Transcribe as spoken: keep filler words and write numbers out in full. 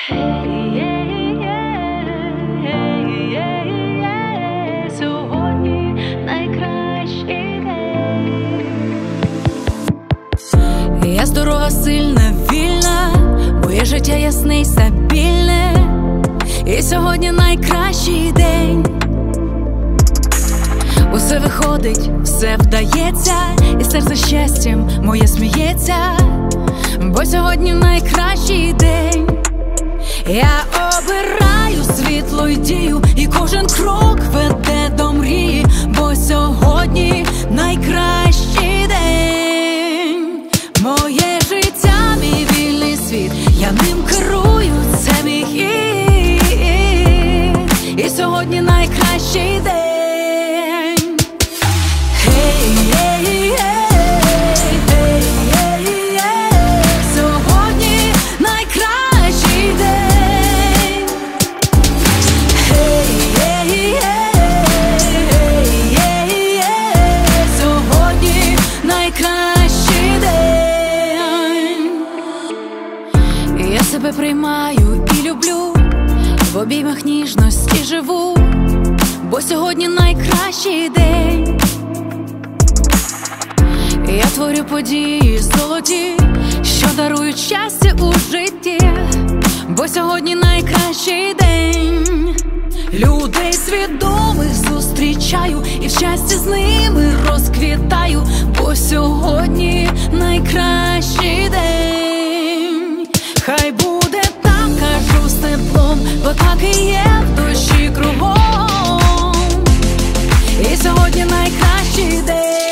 Сьогодні найкращий день. Я здорова, сильна, вільна, моє життя ясне й стабільне, і сьогодні найкращий день. Усе виходить, все вдається, і серце щастям моє сміється, бо сьогодні найкращий день. Я обираю світло й дію, і кожен крок веде до мрії, бо сьогодні найкращий день. Моє життя, мій вільний світ, я ним керую, це мій хід, і сьогодні найкращий день. Я себе приймаю і люблю, в обіймах ніжності живу, бо сьогодні найкращий день. Я творю події золоті, що дарують щастя у житті, бо сьогодні найкращий день. Людей свідомих зустрічаю, і в щасті з ними розквітаю, бо сьогодні найкращий день. Хай буде так, кажу з теплом, бо так і є в душі кругом, і сьогодні найкращий день.